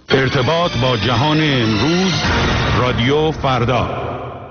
ارتباط با جهان امروز، رادیو فردا.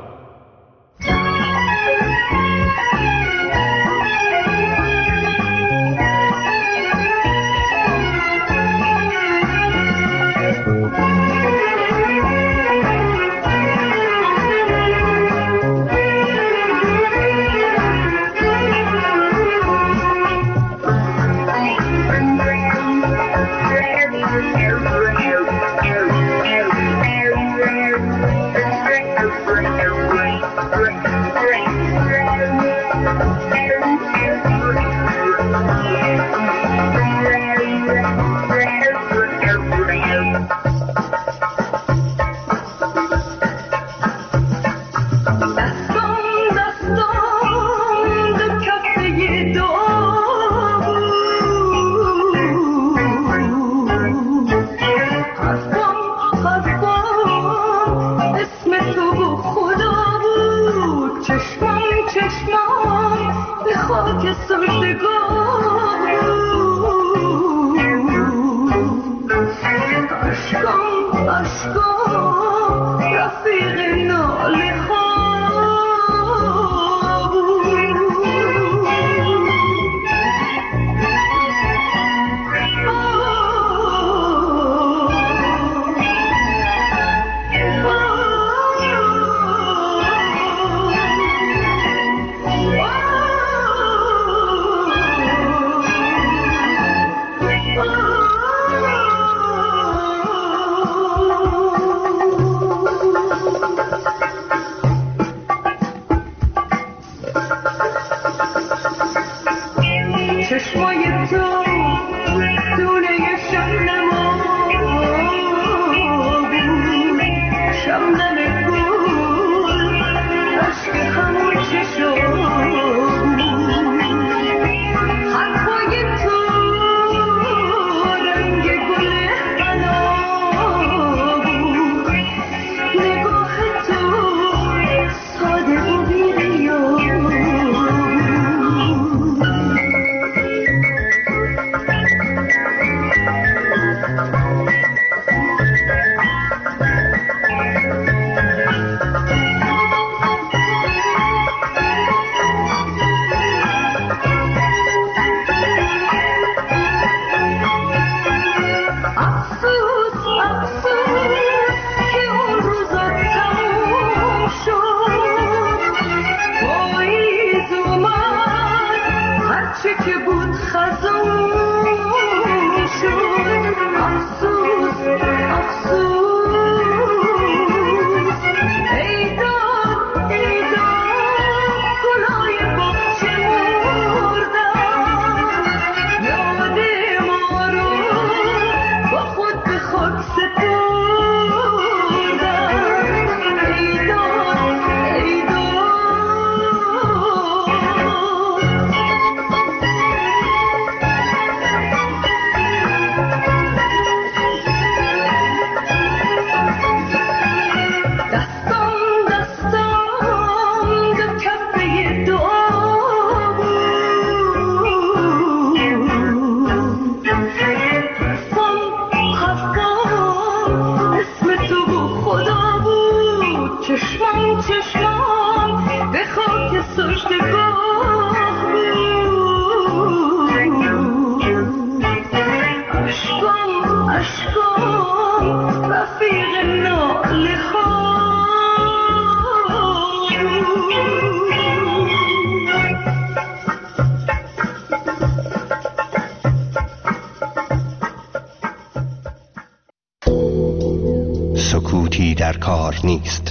سکوتی در کار نیست.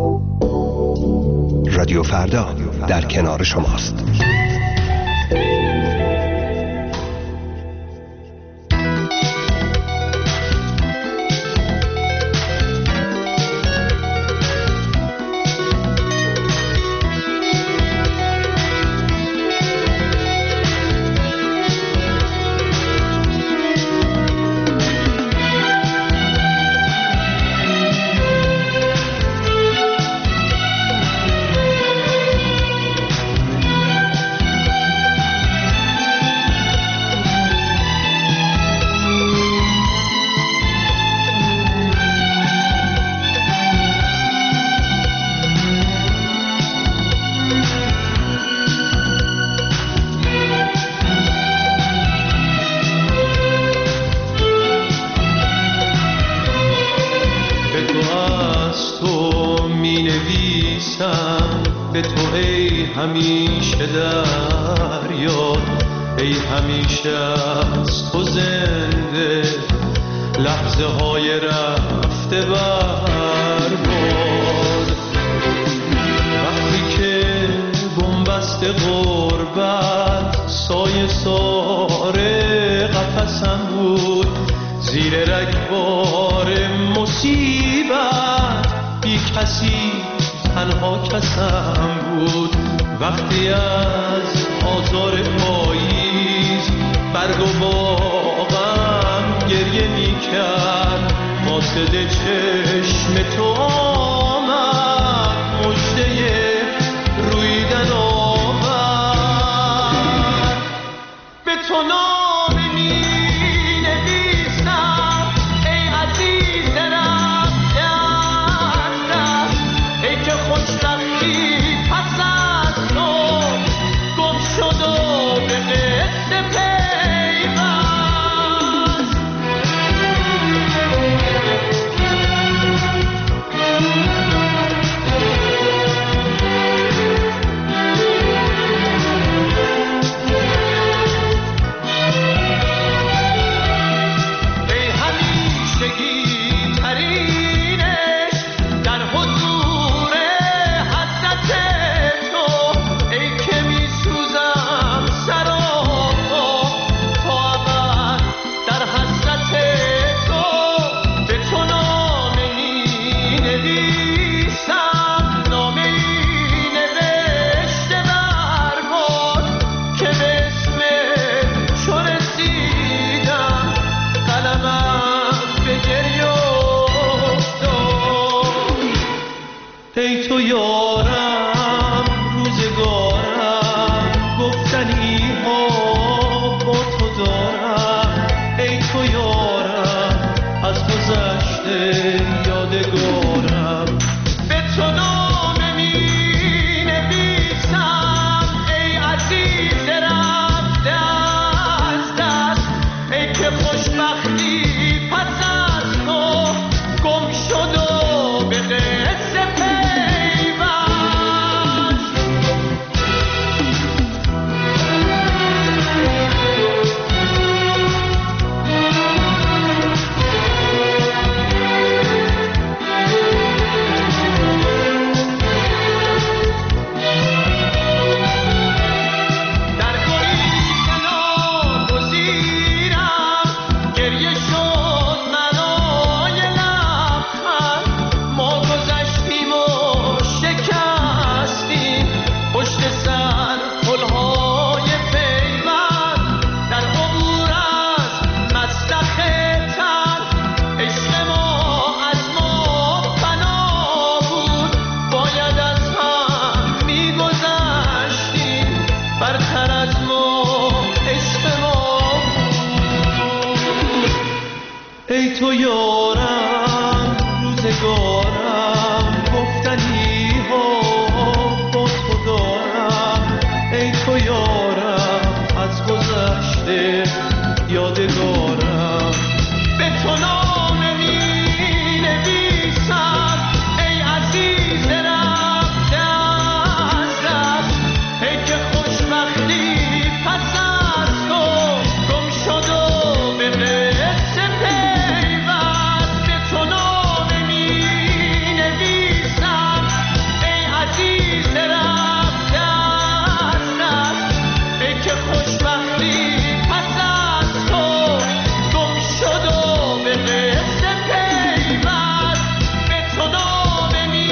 رادیو فردا در کنار شماست. نویسم به تو ای همیشه در یاد، ای همیشه از تو زنده لحظه های رفته برباد. وقتی که بنبست غربت سایه ساره قفسم بود، زیر رگبار مصیبت بی کسی تنها کسم بود. وقتی از آزار پاییز برگ و باغم گریه می کرد، قاصد چشم تو آمد مژده رویدن آورد. به تو نامه می نویسم ای عزیز رفته از دست، ای که خوشبختی پس از تو گم شد و به قصه پیوست. ای همیشگی ترینش در حضور حضرت تو، ای که می سوزم سراپا تا ابد در حضرت تو. به تو نامه می نویسم، نامه ای نوشته برباد که به اسم چو رسیدم قلمم به گریه افتاد. ای تو یارم روزگارم گفتنی ها با تو دارم، ای تو یارم از گذشته یادگارم. به تو نامه می نویسم ای عزیز رفته از دست، ای که خوشبختی پس از تو گم شد و به قصه پیوست. در گریه ناگزیرم گریه شد منای لبخند، ما گذشتیم و شکستیم پشت سر پلهای پیوند. در عبور از مصدق تر عشق ما از ما فنا بود، باید از هم میگذشتیم برتر از ما عشق ما بود. ای تو یارم روزگارم گفتنی ها با تو دارم، ای تو یارم از گذشته یادگارم. به تو نامه می نویسم ای عزیز رفته از دست، ای که خوشبختی پس از تو گم شد و به قصه پیوست. به تو نامه می نویسم ای عزیز رفته از دست، ای که خوشبختی پس از تو گم شد و به قصه پیوست. به تو نامه می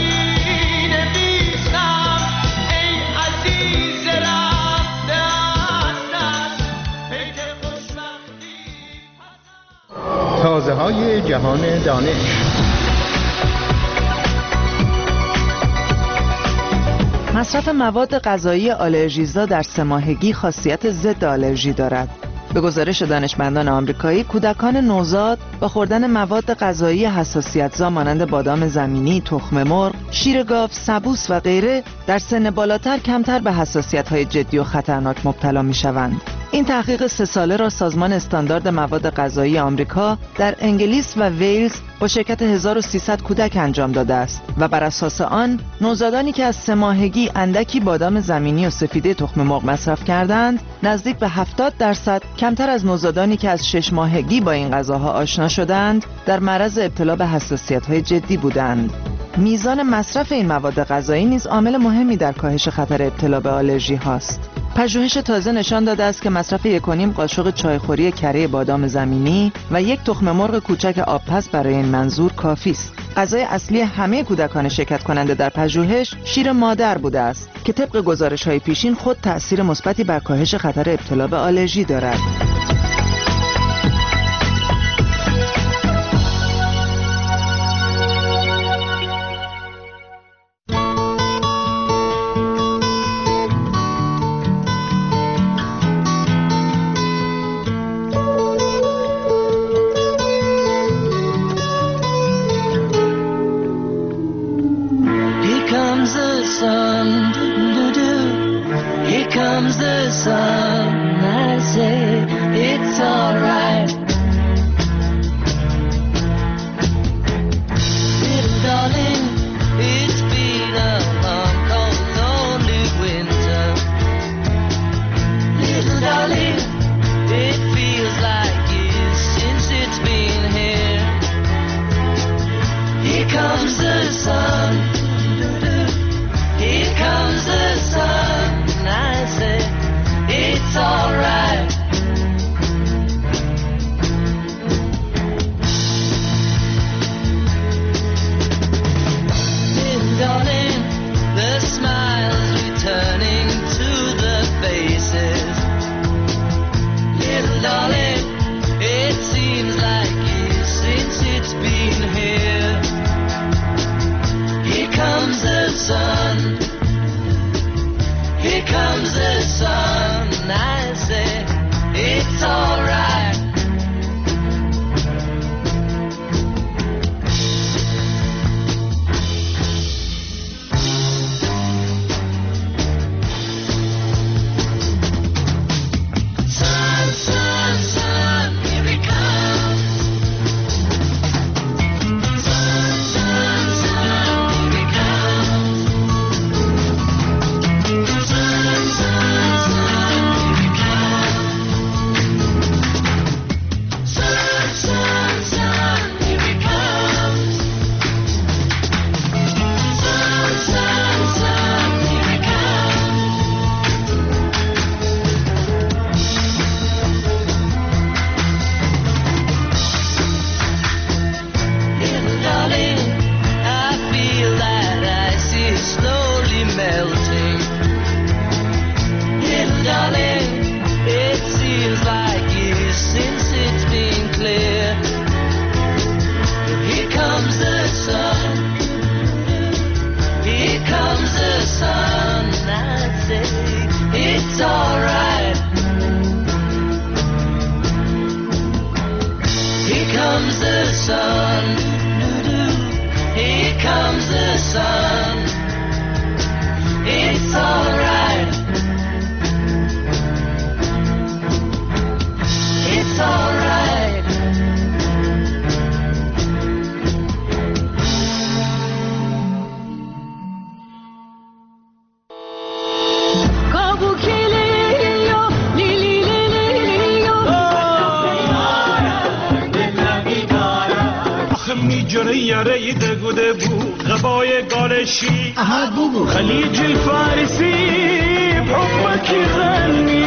نویسم ای عزیز رفته از دست، ای که خوشبختی پس از تازه های جهان دانش. مصرف مواد غذایی آلرژیزا در 3 ماهگی خاصیت ضد آلرژی دارد. به گزارش دانشمندان آمریکایی، کودکان نوزاد با خوردن مواد غذایی حساسیت‌زا مانند بادام زمینی، تخم مرغ، شیر گاو، سبوس و غیره در سن بالاتر کمتر به حساسیت‌های جدی و خطرناک مبتلا می‌شوند. این تحقیق 3 ساله را سازمان استاندارد مواد غذایی آمریکا در انگلیس و ویلز با شرکت 1300 کودک انجام داده است و بر اساس آن نوزادانی که از 3 ماهگی اندکی بادام زمینی و سفیده تخم مرغ مصرف کردند نزدیک به 70% کمتر از نوزادانی که از 6 ماهگی با این غذاها آشنا شدند در معرض ابتلا به حساسیت‌های جدی بودند. میزان مصرف این مواد غذایی نیز عامل مهمی در کاهش خطر ابتلا به آلرژی هاست. پژوهش تازه نشان داده است که مصرف 1.5 قاشق چایخوری کره بادام زمینی و 1 تخم مرغ کوچک آبپز برای این منظور کافی است. غذای اصلی همه کودکان شرکت کننده در پژوهش شیر مادر بوده است که طبق گزارش‌های پیشین خود تأثیر مثبتی بر کاهش خطر ابتلا به آلرژی دارد. خليج الفارسي بحبك يغني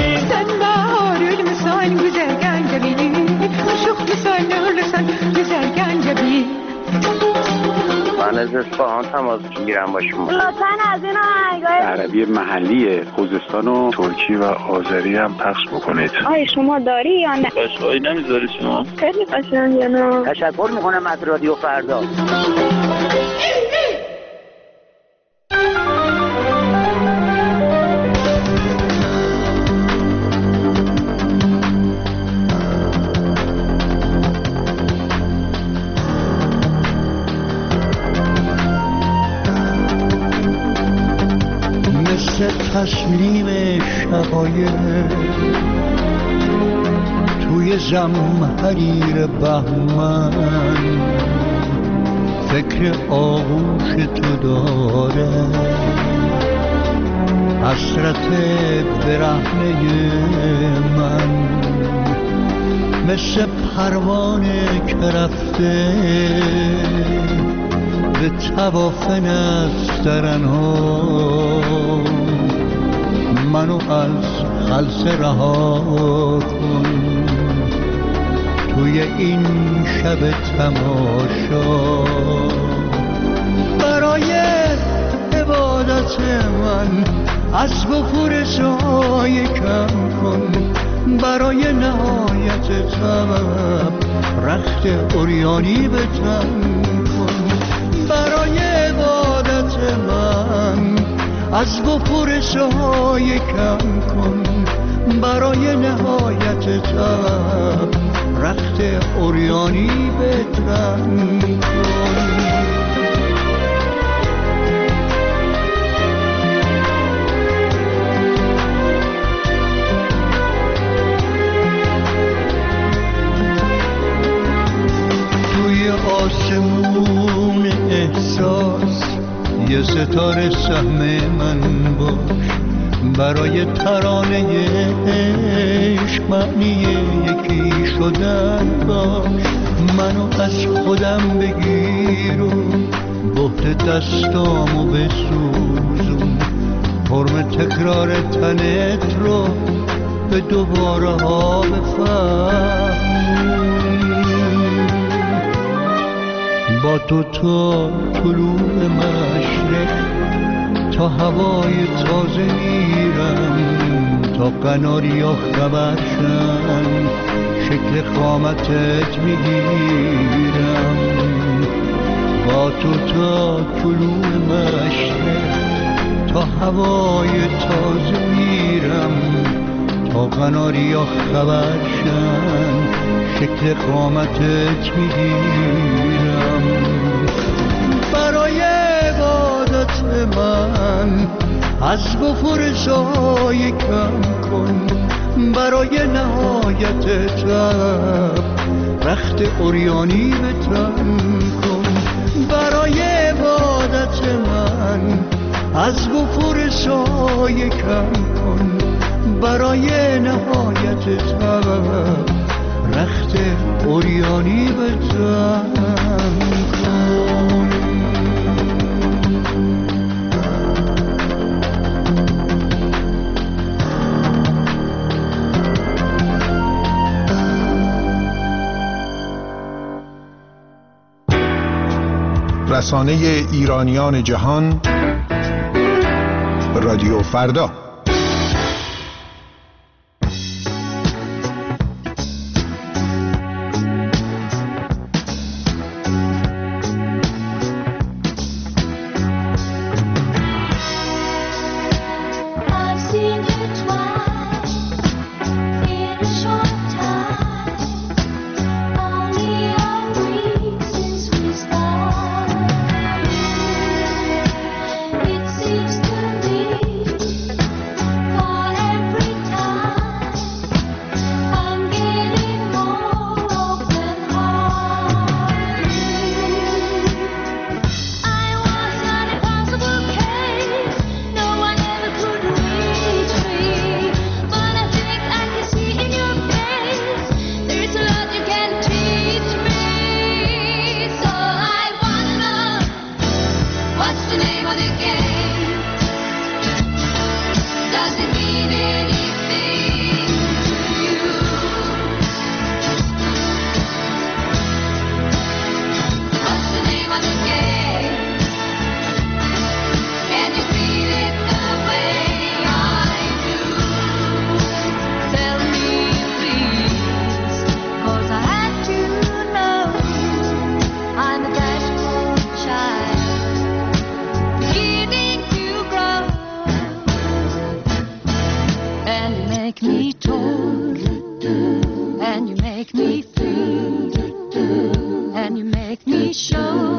سنبار المسان güzelgen جبيني عشق مسان لسان güzelgen جبيني من از اصفهان تماس میگیرم با شما. لطفاً از این آهنگای عربی محلی خوزستان و ترکی و آذری هم پخش بکنید. آیا شما داری یا نه؟ قشنگی نمیذاری شما؟ خیلی قشنگه نه. تشکر میکنم از رادیو فردا. تسلیم شقایق توی زمحریر بهمن فکر آغوش تو داره حسرت برهنه من مثل پروانه که رفته به طواف نسترنها منو از خلسه رها کن توی این شب تماشا برای عبادت من اسب و فرسای کم کن برای نهایت طلب رخت عریانی به تن کن برای عبادت من اسب و فرسای کم کن برای نهایت طلب رخت عریانی به تن کن آسمون احساس یه ستاره سهم من باش برای ترانه عشق معنی یکی شدن باش منو از خودم بگیر و بهت دستامو بسوزون فرم تکرار تنت رو به دوباره ها بفهم با تو تا طلوع مشرق تا هوای تازه میرم تا قناریا خبر شن شکل قامتت میگیرم با تو تا طلوع مشرق تا هوای تازه میرم تا قناریا خبر شن شکل قامتت میگیرم برای عبادت من حسب و فرسای کم کن برای نهایت طلب رخت عریانی به تن کن برای عبادت من حسب و فرسای کم کن برای نهایت طلب رخت عریانی به تن کن رسانه ایرانیان جهان رادیو فردا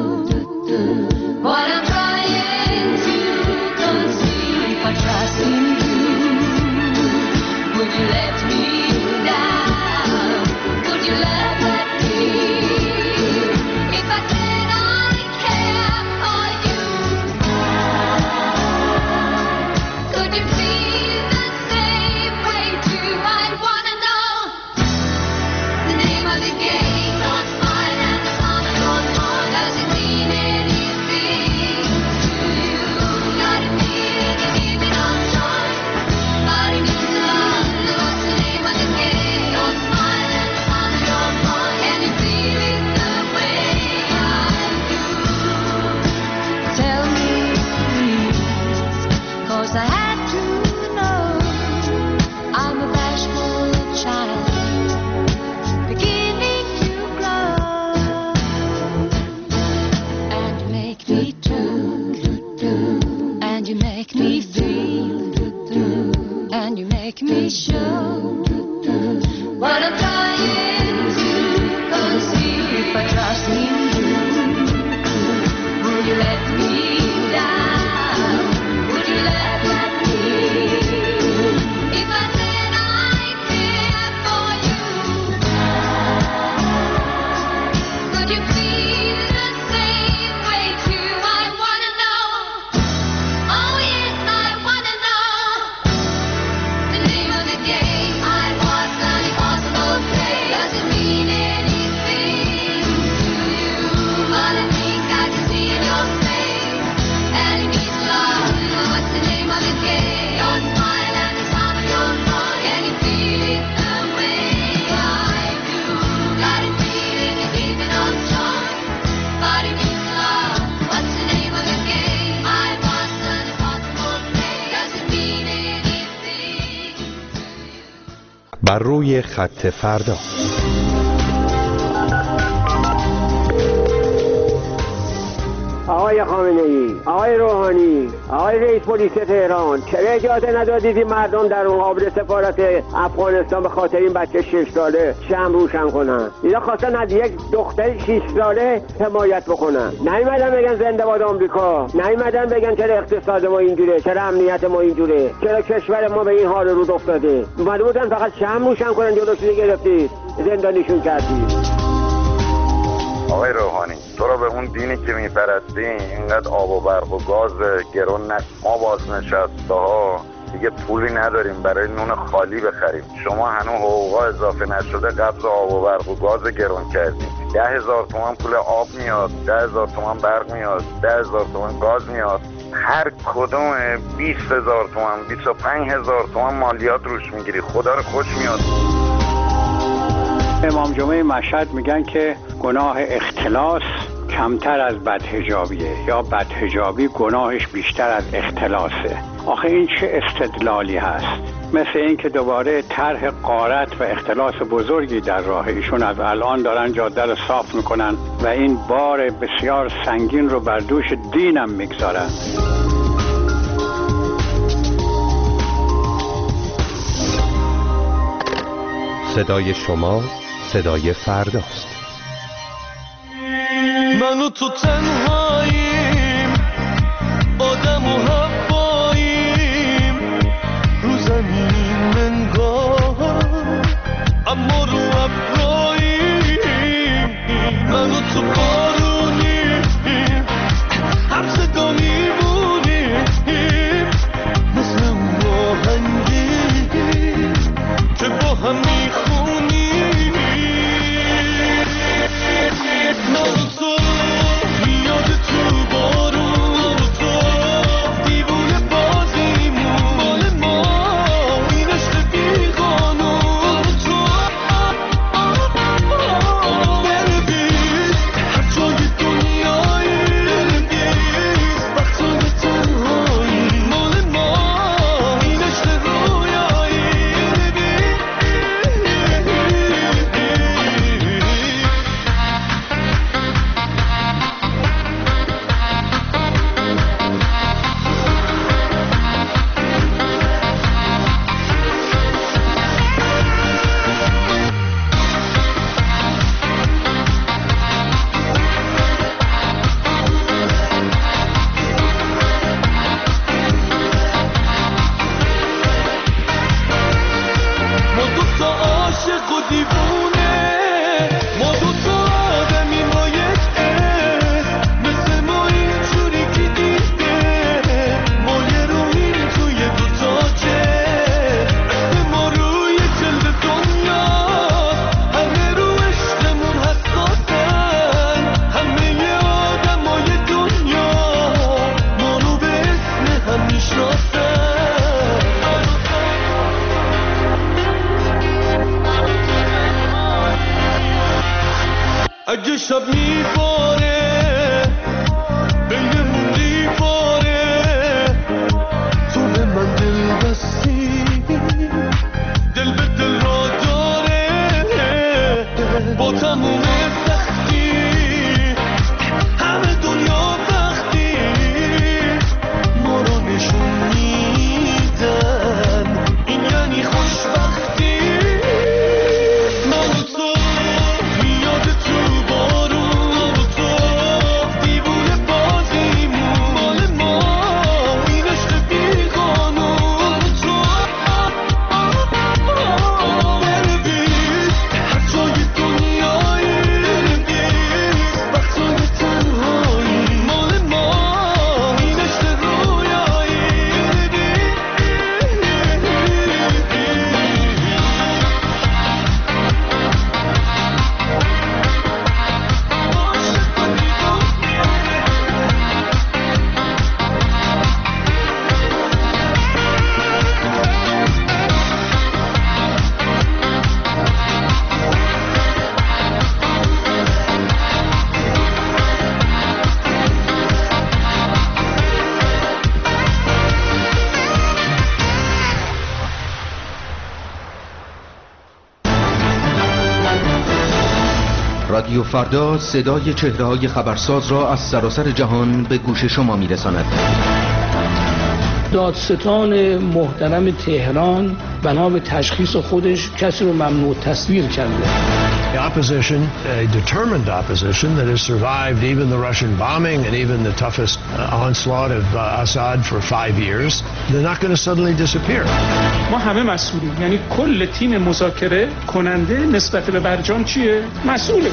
What I'm trying to conceive, I trust in I trust in you, would you let me down? Would you let me? If I said I care for you, could you feel the same way too? I wanna know. Oh yes, I wanna know the name of the game. I was an impossible play. Does it mean anything to you? But I think I can see in your face, and it means love. What's the name of the game? Your smile and the sound of your voice. Can you feel it the way I do? Got it feeling and keeping on strong. But it means love. What's the name of the game? I was an impossible play. Does it mean anything to you? بر روی خط فردا. آقای خامنه‌ای، آقای روحانی، آقای رئیس پلیس تهران، چرا اجازه ندادید این مردم در اون مقابل سفارت افغانستان به خاطر این بچه 6 ساله شمع روشن کنن؟ اینا خواستن از یک دختر 6 ساله حمایت بکنن. نیومدن بگن زنده باد آمریکا، نیومدن بگن چرا اقتصاد ما اینجوره، چرا امنیت ما اینجوره، چرا کشور ما به این حال رو افتاده. اومده بودن فقط شمع روشن کنن، جلوشو گرفتید، زندانیشون کردید. آقای روحانی، تو رو به اون دینی که میپرستی اینقدر آب و برق و گاز گرون ما بازنشسته ها دیگه پولی نداریم برای نون خالی بخریم. شما هنوز حقوقا اضافه نشده قبض آب و برق و گاز گرون کردیم. 10,000 تومان پول آب میاد، 10,000 تومان برق میاد، 10,000 تومان گاز میاد. هر کدوم 20,000 تومان 25,000 تومان مالیات روش میگیری. خدا رو خوش میاد. امام جمعه مشهد میگن که گناه اختلاس کمتر از بدحجابیه یا بدحجابی گناهش بیشتر از اختلاسه. آخه این چه استدلالی هست؟ مثل این که دوباره طرح غارت و اختلاس بزرگی در راه ایشون از الان دارن جاده رو صاف میکنن و این بار بسیار سنگین رو بر دوش دینم میگذارن. صدای شما صدای فرداست. من و تو تنهاییم، آدم و حواییم، رو زمین منگاه اما رو ابراییم. من و تو بارونیم، هم صدا میمونیم، مثل اون آهنگیم که با هم میخونیم. من و تو میاد تو بارون، تو دیوونه بازیمون، مال ما این عشق بیقانون. تو بنویس هر جای دنیایی، بنویس وقتای تنهایی، مال ما این عشق رویایی. ما دوتا عاشق و دیوونه، ما دوتا آدمیم با یک اسم، مثل ما اینجوری که دیده، ما یه روحیم توی دوتا جسم. اسم ما روی جلد دنیاست، همه رو عشقمون حساسن، همه آدمای دنیا ما رو به اسم هم میشناسن. اگه شب میباره بینمون دیواره، تو به من دل بستی، دل به دل را داره، با تموم سختی همه دنیا وقتی ما رو نشون میدن، این یعنی خوشبختی. من و تو میاد تو بارون، رادیو فردا صدای چهره‌های خبرساز را از سراسر جهان به گوش شما می‌رساند. دادستان محترم تهران بنا به تشخیص خودش کسی رو ممنوع تصویر کرده. The opposition, a determined opposition that has survived even the Russian bombing and even the toughest onslaught of Assad for 5 years, they're not going to suddenly disappear. ما همه مسئولیم، یعنی کل تیم مذاکره کننده نسبت به برجام چیه؟ مسئوله.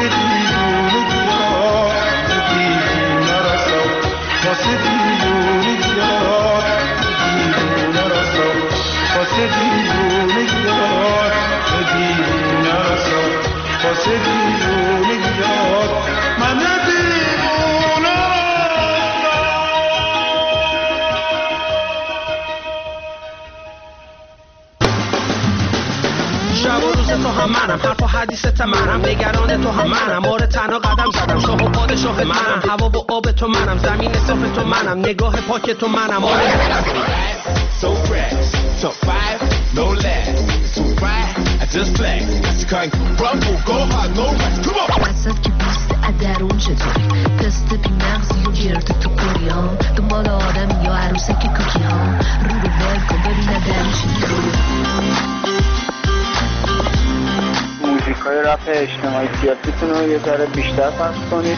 واسه دیوونگیات دیوونه رسا واسه دیوونگیات دیوونه رسا واسه دیوونگیات دیوونه رسا واسه دیوونگیات من دیوونه شب و روز تو هم منم، حرف و حدیثت منم، نگران تو هم منم، آره تنها قدم زدم، شاه و پادشاه منم، هوا و آب تو منم، زمین صاف تو منم، نگاه پاک تو منم، آره So fresh, top 5, no lag, so right, I just flex, I can't rumble, go hard, no rest, come on. وسط که پوست ادرون چطوری تست بی مغزی و گرد تو کوری ها دنبال آدم یا عروسک کوکی ها رو ول کن ببین ادرون چطوری موزیکای رپ اجتماعی سیاسیتون رو یه ذره بیشتر پخش کنید.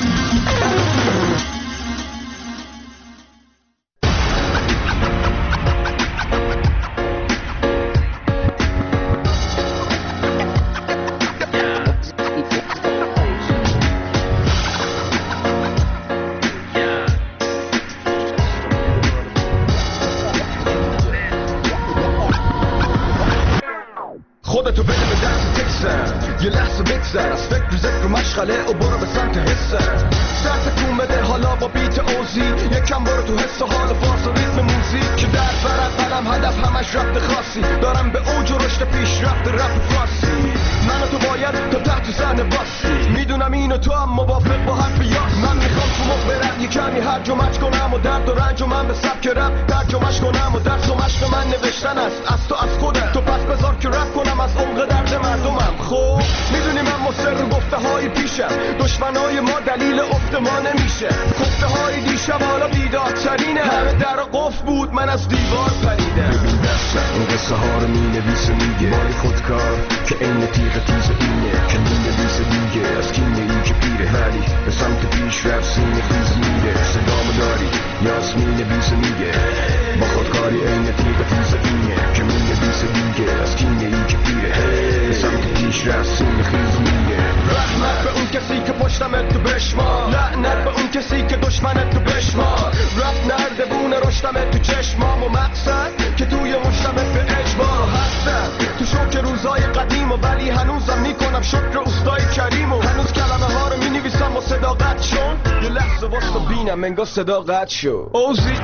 خودتو بده به دست تکسن یه لحظه بگذر از فکر و ذکر و مشغله و برو به سمت حسن سرت کون بده حالا با بیت اوزی یکم برو تو حس و حال فاز و ریتم موزیک که در برد قلم هدف همش رفت خاصی دارم به اوج و رشد پیش رفت رپ فارسی من و تو باید تا تحت زن باسی میدونم اینو تو هم موافق با حرف یاس من میخوام تو مخ برم یه کمی هرج و مج کنم و درد و رنج و من به سبک رپ ترجمهش کنم و درس و مشق من نوشتن است از تو از خودت تو پس بذار که رپ کنم از عمق درد مردمم خب میدونی من مصر گفته های پیشم دشمنای ما دلیل افت ما نمیشه گفته های دیشب حالا بیدارترینه همه در قفل بود من از دیوار پریدم ببین دستم این قصه ها رو مینویسه میگه مای خودکار که این تیغ تیز اینه که مینویسه دیگه از کینه این که پیره هری به سمت پیش رفت سینه خیز میره صدامو داری یاس مینویسه میگه با خودکاری این تیغ تیز اینه که مینویسه دیگه از کینه این که پیره به سمت پیش رفت سینه خیز میره رحمت به اون کسی که پشتمت تو بشمار لعنت به اون کسی که دشمنت تو بشمار رفت نردبونه رشتمت تو چشمام و مقصد که توی مشتمت به اجبار هستم تو شوک روزای قدیم و ولی هنوزم میکنم شکر استای کریم و هنوز کلمه ها رو مینویسم و صداقت شون یه لحظه واسه بینم انگار صداقت شو اوزی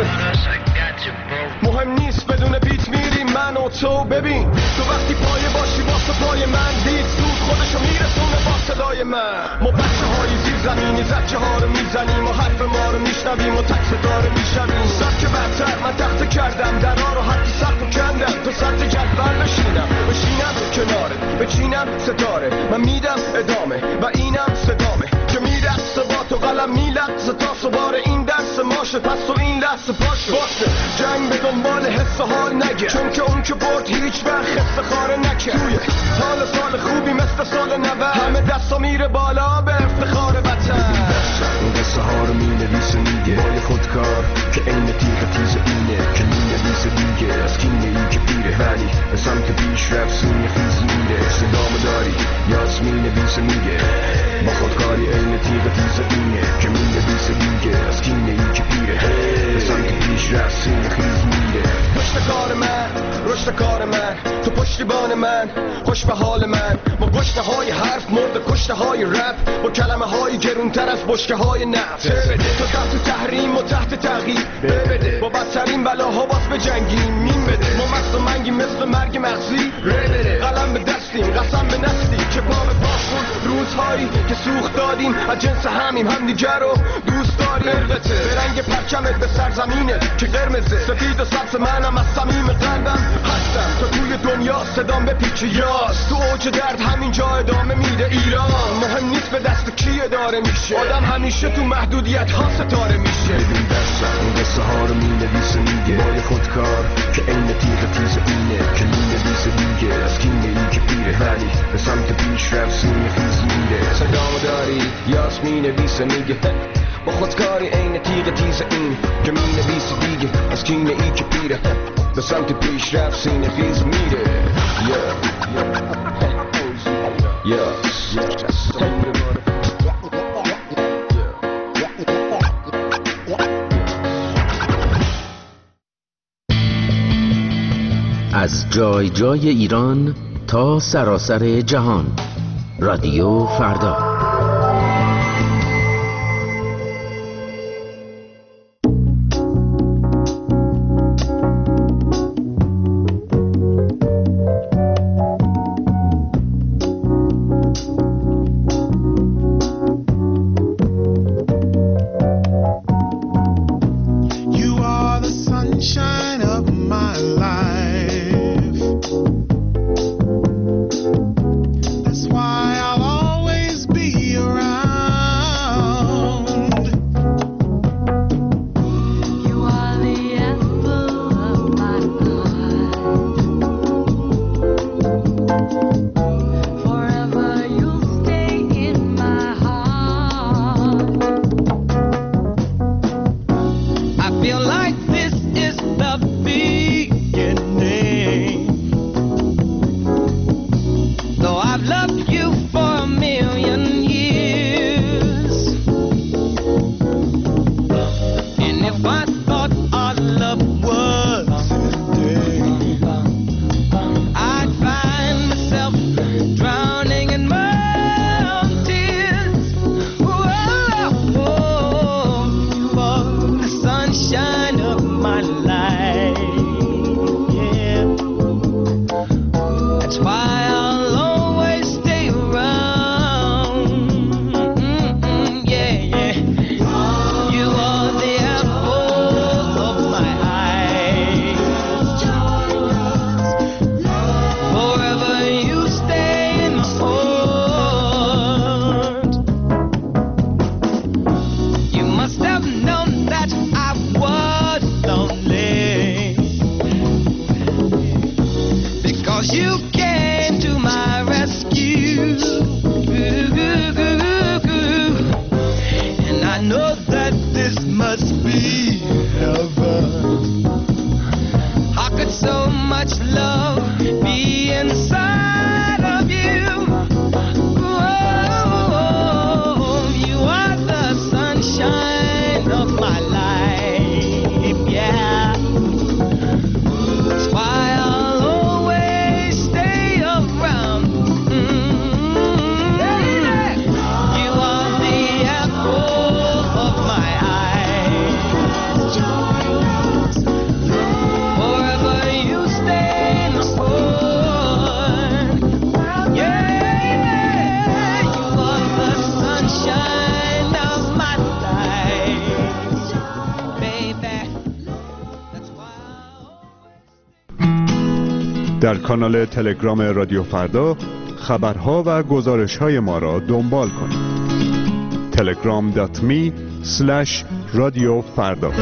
مهم نیست بدون بیت میریم من و تو ببین تو وقتی پایه باشی واسه پای من دید زود خودشو میرسونه با صدای من ما بچه های زیر زمینی زچه ها رو میزنیم و حرف ما رو میشنویم و تک ستاره میشویم سبک برتر من تخته کردم درها رو حتی سخت و کندم تو سطح جدول بشینم کناره بچینم ستاره من میدم ادامه و اینم صدامه که میرقصه با تو قلم میلقصه تا سوار این درس ماشه پس تو این لحظه پاشه واسه جنگ به دنبال حس و حال نگه چون که اون که برد هیچ وقت خسته خاره نکه توی حال سال خوبی مثل سال 90 همه دستا میره بالا به افتخار وطن این قصه ها رو مینویسه میگه بای خودکار که این تیغ تیز اینه که مینویسه دیگه از کینه این که پیره ولی به سمت پیش رفت سینه خیز میره صدامو داری یاس مینویسه میگه با خودکاری این تیغ تیز اینه که مینویسه دیگه از کینه این که پیره به سمت پیش رفت سینه خیز میره رشد کار من تو پشتیبان من خوش به حال من با گشته های حرف مرد کشته های رپ با کلمه های گرونتر از بشکه های نفت تو تحت تحریم و تحت تغییر بده با بدترین بلاها باز به جنگیم مین بده ما مست و منگی مثل مرگ مغزی بده قلم به دستیم قسم به نستیم که پا به پاسون روزهایی که سوخت دادیم از جنس هم دیگر رو دوست داریم به رنگ پرچمت به سرزمینه که قرمزه سفید و سبز منم از صمیم قلبم هستم تو توی دنیا صدام به پیچ یاس تو اوج درد همینجا ادامه میده ایران مهم نیست به دست کی اداره میشه آدم همیشه تو محدودیت ها ستاره میشه ببین دستم این قصه ها رو مینویسه میگه بای خودکار که این تیغ تیز اینه که مینویسه دیگه از کینه این که پیره ولی به سمت پیش رفت سینه خیز میره صدامو داری یاس مینویسه میگه با خودکاری این تیغ تیز این که مینویسه دیگه از کینه این که پیره به سمت پیش رفت سینه خیز میره از جای جای ایران تا سراسر جهان، رادیو فردا. در کانال تلگرام رادیو فردا خبرها و گزارش‌های ما را دنبال کنید. telegram.me/رادیوفردا.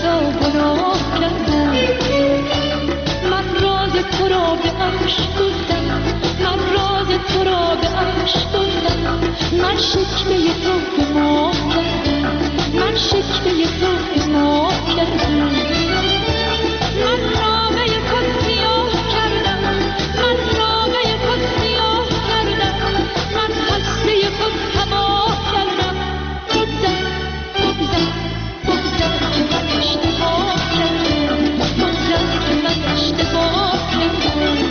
خدا گناه کردم. من راز تو را به عرش گفتم، من راز تو را به عرش گفتم. من شکوه تو به ما کردم، من شکوه تو به ما کردم. من نامه خود سیاه کردم، من نامه خود سیاه کردم. من خسته خود تباه کردم. بگذر بگذر بگذر که من اشتباه کردم، بگذر که من اشتباه کردم.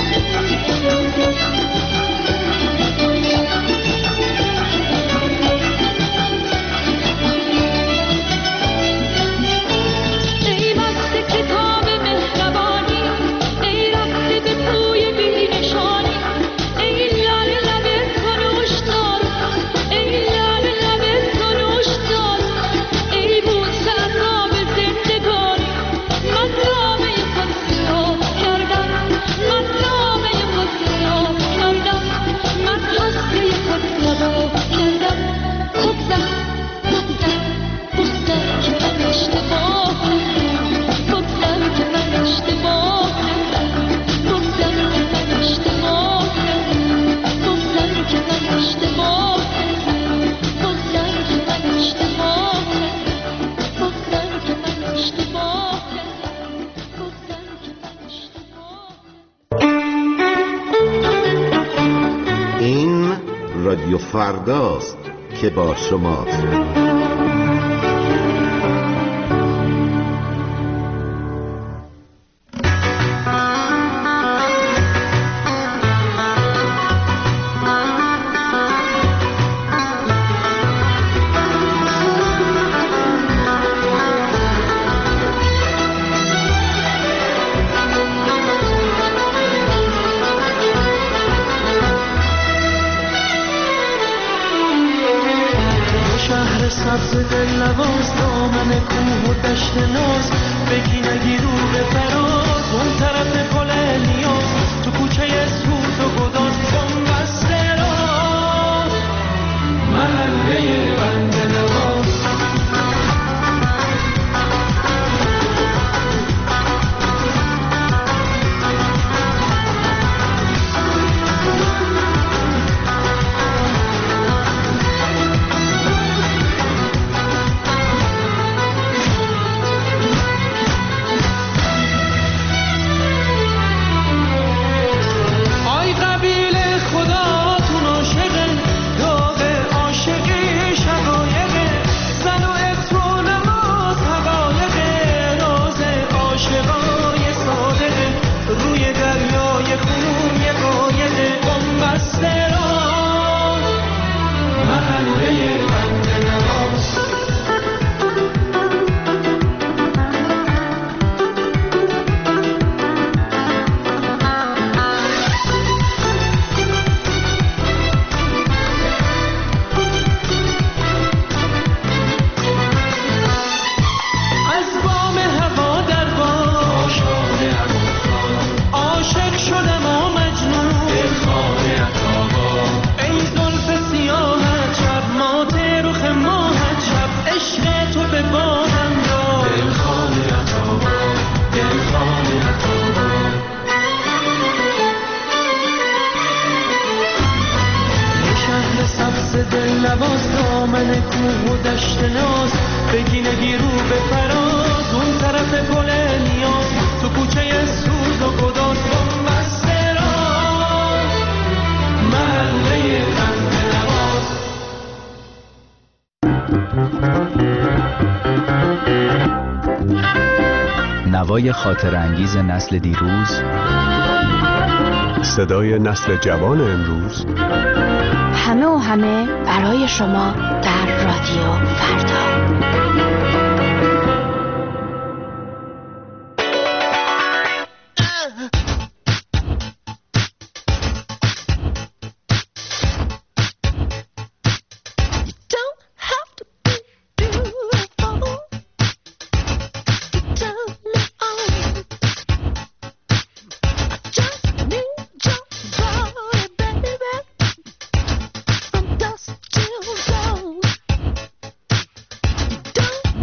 ای بسته کتاب مهربانی، ای رفته به کوی بی‌نشانی. ای لعل لب تو نوشدار، ای لعل لب تو نوشدار. ای بوسه از آب زندگانی. من نامه خود سیاه کردم، من نامه خود سیاه کردم. من خسته خود تباه کردم. بگذر بگذر بگذر که من اشتباه کردم، بگذر که من اشتباه کردم، بگذر که من اشتباه کردم، بگذر که من اشتباه کردم، بگذر که من اشتباه کردم، بگذر که من اشتباه کردم، بگذر که من اشتباه. این رادیو فرداست که با شماست. شهر سبز دلنواز، دامن کوه و دشت ناز. بگی نگی رو به فراز، اون طرف گل نیاز. تو کوچه سوز و گداز بنبسته راز، محله بنده نواز. آی قبیله خداتون عاشقه، داغ عاشقی شقایقه. زن و عطر و نماز حقایقه، راز عاشقای صادقه. روی دریای خون یه قایقه، بنبسته راز، محله بنده نواز. از بام هوا در بام عاشق شدم و مجنون، دلخواه عطابا. ای زلف سیاهت شب، مات رخ ماهت شب. عشق تو به بادم داد، دلخواه عطابا، دلخواه عطابا. ای شهر سبز دلنواز، دامن کوه و دشت ناز. بگی نگی رو به فراز، اون طرف گل نیاز. تو کوچه سوز و گداز بنبسته راز، محله بنده نواز. نوای خاطرانگیز نسل دیروز، صدای نسل جوان امروز. همه و همه برای شما در رادیو فردا. Don't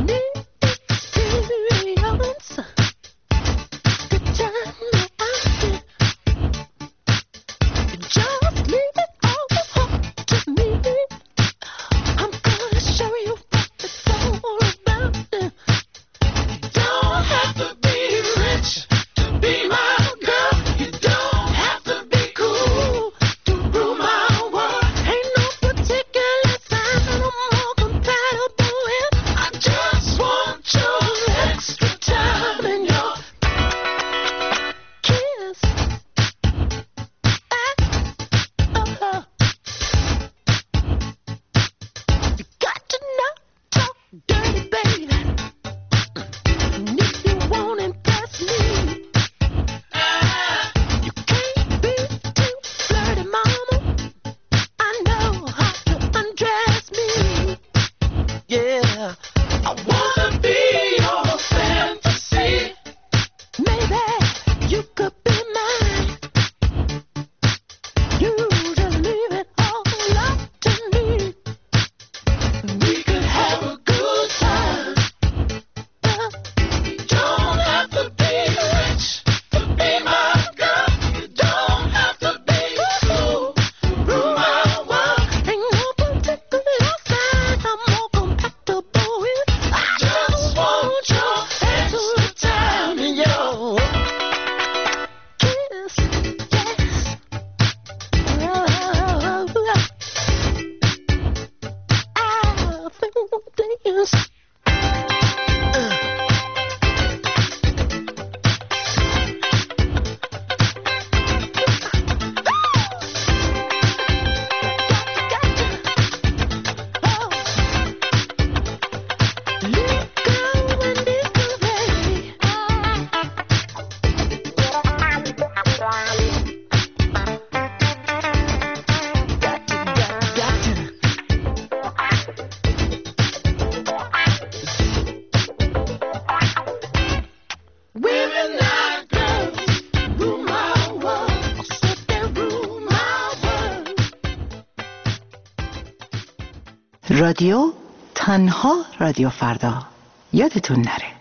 رادیو تنها رادیو فردا، یادتون نره.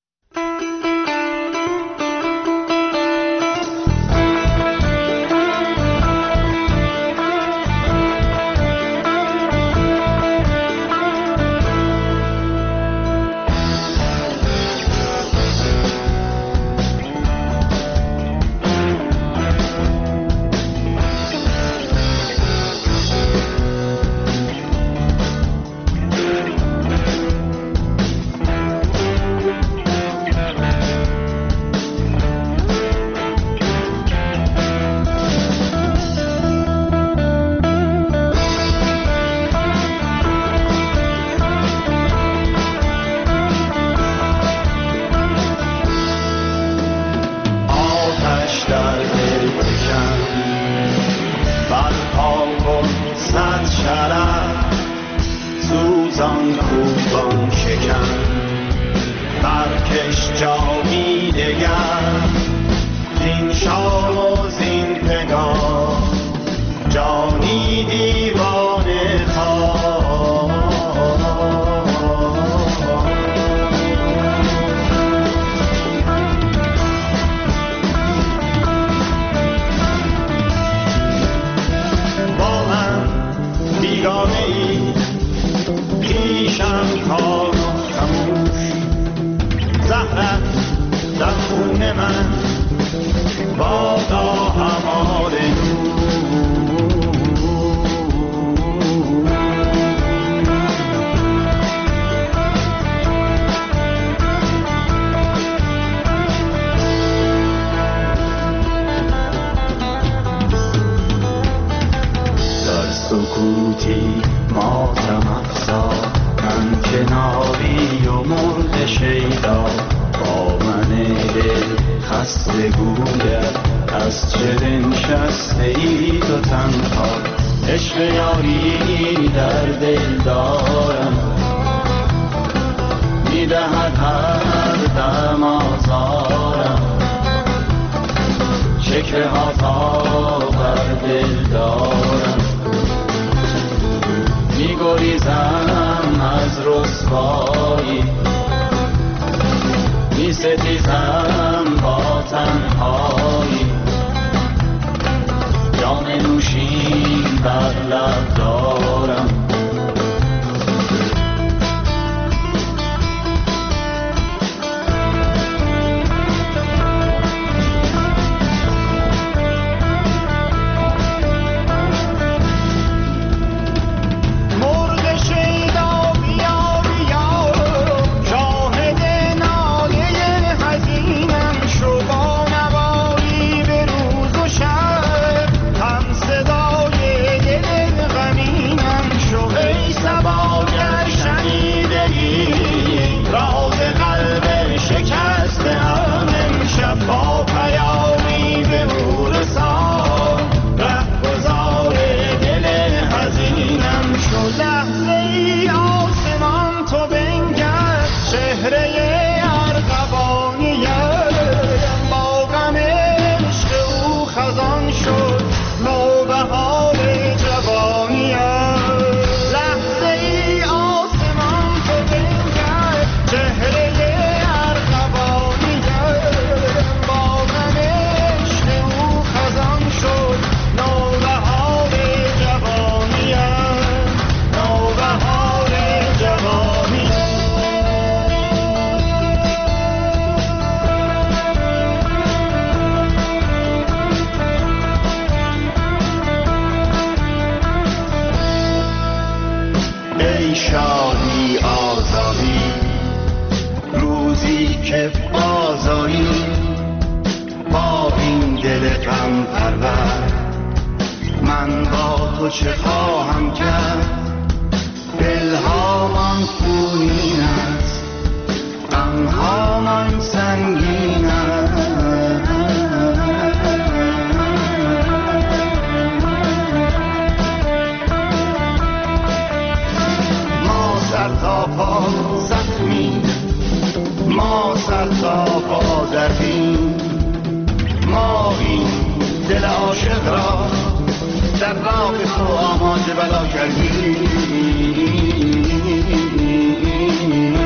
سکوتی ماتم افزا من کناری و مرد شیدا با من دل خسته گوید از چه نشسته ای تو تنها عشق یاری در دل دارم میدهد هر دم آزارم شکر ها بر دل دارم میگریزم از رسوایی میستیزم با تنهایی جام نوشین بر لب دارم چهره ارغوانیم با غم عشق او خزان شد نوبهار جوانیم لحظه ای آسمان تو بنگر چهره ارغوانیم با غم عشق او خزان شد نوبهار جوانیم نوبهار جوانیم ای شادی آزادی روزی که بازایی با این دل غم پرور من با تو چه خواهم کرد دلهامان خونین است غمهامان سنگین است ما سر تا پا زخمی ما سر تا پا دردیم ما این دل عاشق را در راه تو آماده بلا کردیم